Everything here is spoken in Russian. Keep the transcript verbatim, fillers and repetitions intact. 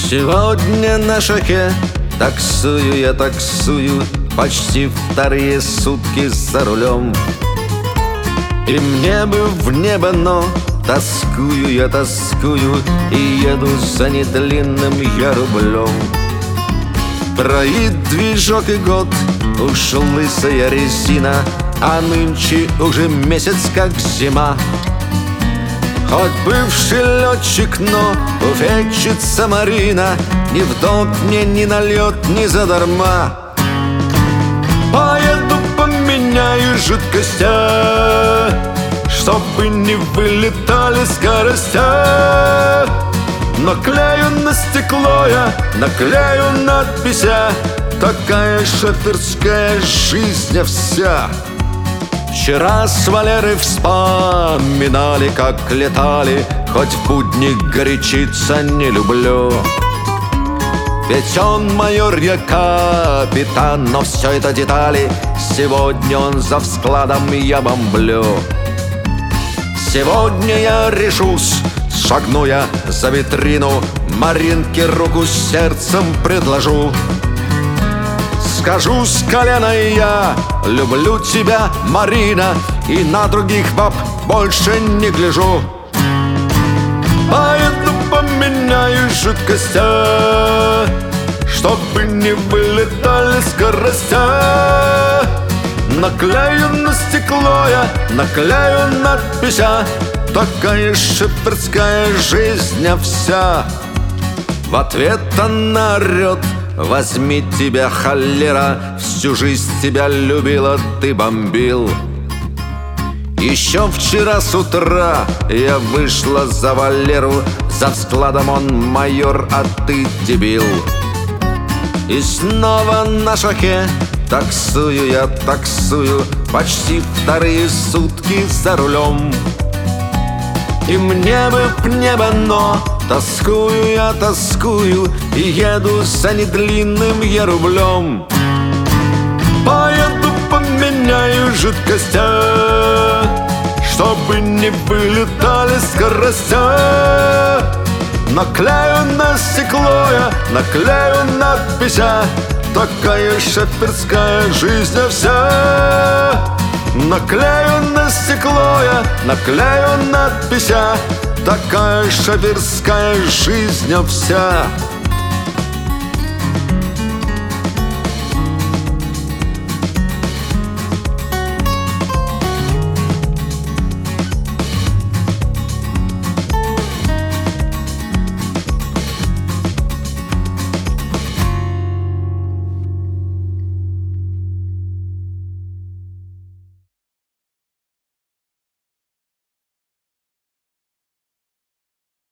Сегодня на шоке таксую я, таксую почти вторые сутки за рулем. И мне бы в небо, но тоскую я, тоскую, и еду за недлинным я рублем. Проид движок и год, уж лысая резина, а нынче уже месяц как зима. Хоть бывший летчик, но увечится Марина, ни в долг мне, ни на лед, ни задарма. Поеду поменяю жидкостя, чтобы не вылетали скоростя. Наклею на стекло я, наклею надпися, такая шоферская жизнь вся. Вчера с Валерой вспоминали, как летали, хоть в будни горячиться не люблю. Ведь он майор, я капитан, но все это детали. Сегодня он за складом, я бомблю. Сегодня я решусь, шагну я за витрину, Маринке руку с сердцем предложу. Скажу с колена я: люблю тебя, Марина, и на других баб больше не гляжу. Поеду поменяю жидкостя, чтобы не вылетали скоростя. Наклею на стекло я, наклею надпися, такая шоферская жизнь вся. В ответ она орет: возьми тебя, холера, всю жизнь тебя любила, ты бомбил. Еще вчера с утра я вышла за Валеру, за складом он майор, а ты дебил. И снова на шоке таксую я, таксую почти вторые сутки за рулем. И мне бы в небо, но тоскую я, тоскую, и еду за недлинным я рублем. Поеду поменяю жидкостя, чтобы не вылетали скоростя. Наклею на стекло я, наклею надпися, такая шоферская жизнь вся. Наклею на стекло я, наклею надпися, такая шоферская жизнь вся.